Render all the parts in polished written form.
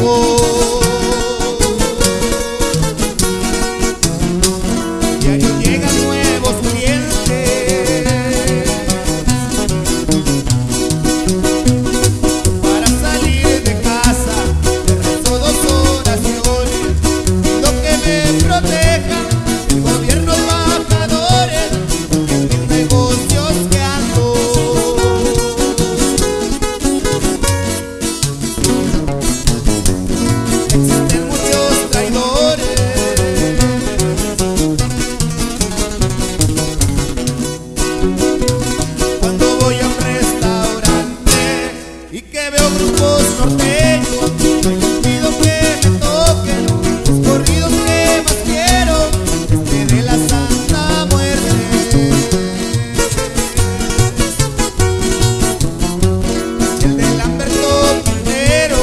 tiempo. Diario llegan nuevos clientes para salir de casa. Me rezo 2 oraciones, pido que me protejan el gobierno de embajadores en mis negocios que ando. Existen muchos traidores. Cuando voy a un restaurante y que veo grupos norteños, no les pido que me toquen los corridos que más quiero, este de la Santa Muerte. Y el de Lamberto Quintero.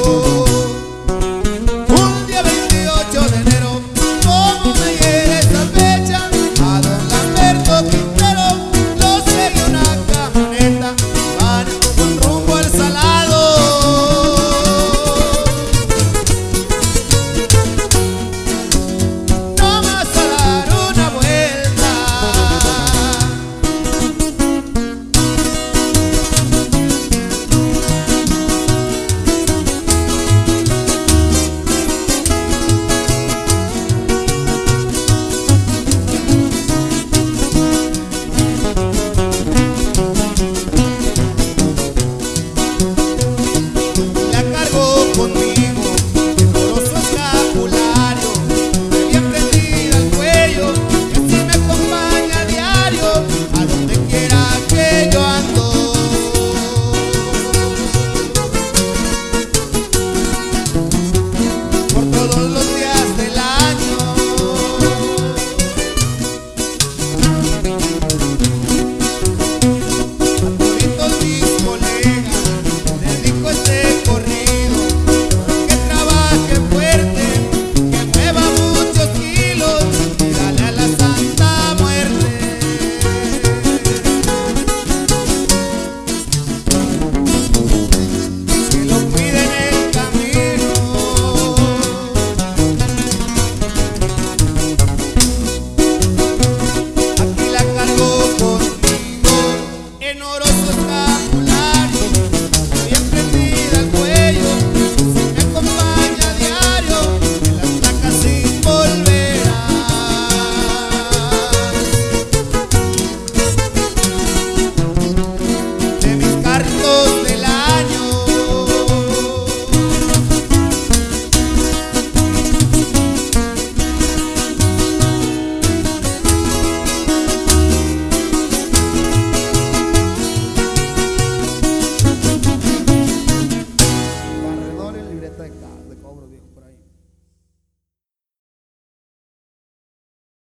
Un día 28 de enero, como me hiere esa fecha, a don Lamberto Quintero lo seguí una camioneta, van con rumbo al Salado. No más a dar una vuelta. La cargo conmigo, el doloroso escapulario, me bien prendida al cuello, y así me acompaña a diario, a donde quiera que yo ando. Por todos los días del año, a toditos mis colegas les dedico este corrido, que trabaje fuerte, que mueva muchos kilos y dale a la Santa Muerte. Que lo cuiden el camino. Aquí la cargo conmigo en Orozco.